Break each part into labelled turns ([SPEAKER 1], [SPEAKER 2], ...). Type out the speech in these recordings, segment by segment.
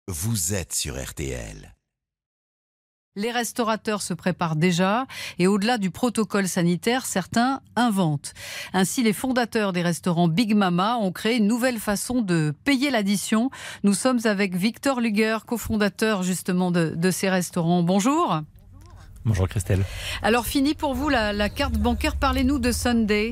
[SPEAKER 1] vous êtes sur RTL.
[SPEAKER 2] Les restaurateurs se préparent déjà et au-delà du protocole sanitaire, certains inventent. Ainsi, les fondateurs des restaurants Big Mama ont créé une nouvelle façon de payer l'addition. Nous sommes avec Victor Luger, cofondateur justement de ces restaurants. Bonjour.
[SPEAKER 3] Bonjour Christelle.
[SPEAKER 2] Alors fini pour vous la carte bancaire, parlez-nous de Sunday.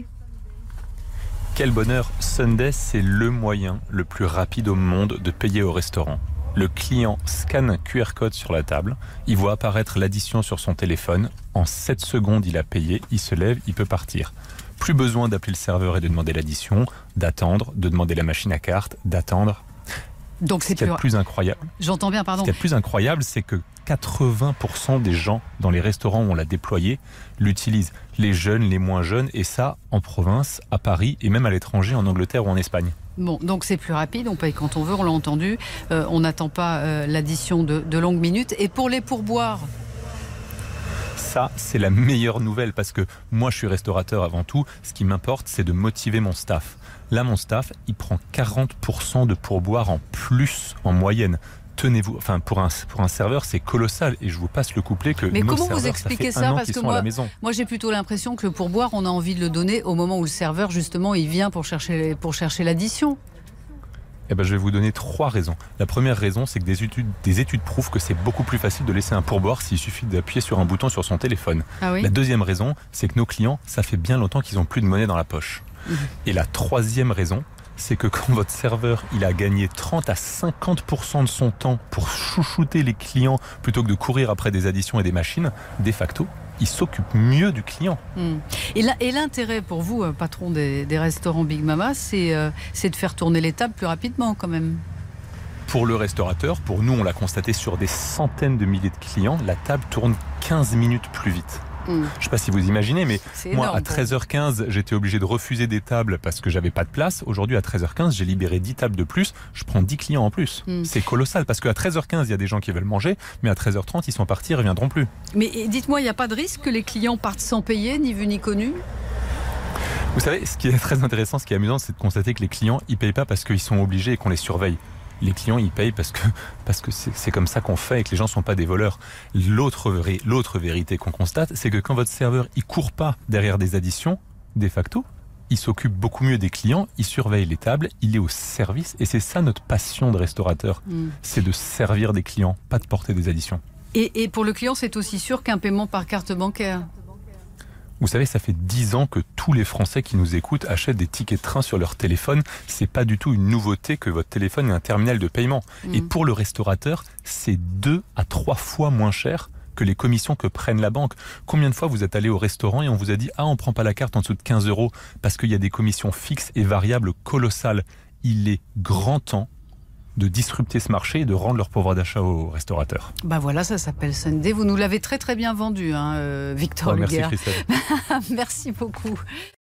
[SPEAKER 3] Quel bonheur, Sunday, c'est le moyen le plus rapide au monde de payer au restaurant. Le client scanne un QR code sur la table, il voit apparaître l'addition sur son téléphone, en 7 secondes il a payé, il se lève, il peut partir. Plus besoin d'appeler le serveur et de demander l'addition, d'attendre, de demander la machine à carte, d'attendre.
[SPEAKER 2] Donc c'est
[SPEAKER 3] plus incroyable.
[SPEAKER 2] J'entends bien, pardon.
[SPEAKER 3] Ce qui est le plus incroyable, c'est que 80% des gens dans les restaurants où on l'a déployé l'utilisent. Les jeunes, les moins jeunes, et ça en province, à Paris et même à l'étranger, en Angleterre ou en Espagne.
[SPEAKER 2] Bon, donc c'est plus rapide, on paye quand on veut, on l'a entendu. On n'attend pas l'addition de longues minutes. Et pour les pourboires ?
[SPEAKER 3] Ça, c'est la meilleure nouvelle parce que moi, je suis restaurateur avant tout. Ce qui m'importe, c'est de motiver mon staff. Là, mon staff, il prend 40% de pourboire en plus en moyenne. Tenez-vous, enfin pour un serveur, c'est colossal et je vous passe le couplet que.
[SPEAKER 2] Mais
[SPEAKER 3] nos
[SPEAKER 2] comment
[SPEAKER 3] serveurs,
[SPEAKER 2] vous expliquez
[SPEAKER 3] ça,
[SPEAKER 2] ça,
[SPEAKER 3] parce que
[SPEAKER 2] moi j'ai plutôt l'impression que le pourboire, on a envie de le donner au moment où le serveur justement il vient pour chercher l'addition.
[SPEAKER 3] Eh ben, je vais vous donner 3 raisons. La première raison, c'est que des études prouvent que c'est beaucoup plus facile de laisser un pourboire s'il suffit d'appuyer sur un bouton sur son téléphone.
[SPEAKER 2] Ah oui ?
[SPEAKER 3] La deuxième raison, c'est que nos clients, ça fait bien longtemps qu'ils n'ont plus de monnaie dans la poche. Et la troisième raison, c'est que quand votre serveur il a gagné 30 à 50% de son temps pour chouchouter les clients plutôt que de courir après des additions et des machines, de facto, il s'occupe mieux du client.
[SPEAKER 2] Et l'intérêt pour vous, patron des restaurants Big Mama, c'est de faire tourner les tables plus rapidement quand même.
[SPEAKER 3] Pour le restaurateur, pour nous, on l'a constaté sur des centaines de milliers de clients, la table tourne 15 minutes plus vite. Je ne sais pas si vous imaginez, mais moi, à 13h15, j'étais obligé de refuser des tables parce que j'avais pas de place. Aujourd'hui, à 13h15, j'ai libéré 10 tables de plus. Je prends 10 clients en plus. C'est colossal parce qu'à 13h15, il y a des gens qui veulent manger, mais à 13h30, ils sont partis, ils ne reviendront plus.
[SPEAKER 2] Mais dites-moi, il n'y a pas de risque que les clients partent sans payer, ni vu ni connu ?
[SPEAKER 3] Vous savez, ce qui est très intéressant, ce qui est amusant, c'est de constater que les clients, ils ne payent pas parce qu'ils sont obligés et qu'on les surveille. Les clients, ils payent parce que c'est comme ça qu'on fait et que les gens ne sont pas des voleurs. L'autre vérité qu'on constate, c'est que quand votre serveur, il court pas derrière des additions, de facto, il s'occupe beaucoup mieux des clients, il surveille les tables, il est au service. Et c'est ça notre passion de restaurateur. C'est de servir des clients, pas de porter des additions.
[SPEAKER 2] Et pour le client, c'est aussi sûr qu'un paiement par carte bancaire ?
[SPEAKER 3] Vous savez, ça fait 10 ans que tous les Français qui nous écoutent achètent des tickets de train sur leur téléphone. C'est pas du tout une nouveauté que votre téléphone ait un terminal de paiement. Et pour le restaurateur, c'est 2 à 3 fois moins cher que les commissions que prennent la banque. Combien de fois vous êtes allé au restaurant et on vous a dit « Ah, on prend pas la carte en dessous de 15 € parce qu'il y a des commissions fixes et variables colossales ». Il est grand temps de disrupter ce marché et de rendre leur pouvoir d'achat aux restaurateurs.
[SPEAKER 2] Bah voilà, ça s'appelle Sunday. Vous nous l'avez très très bien vendu, Victor Luger.
[SPEAKER 3] Merci Christelle.
[SPEAKER 2] Merci beaucoup.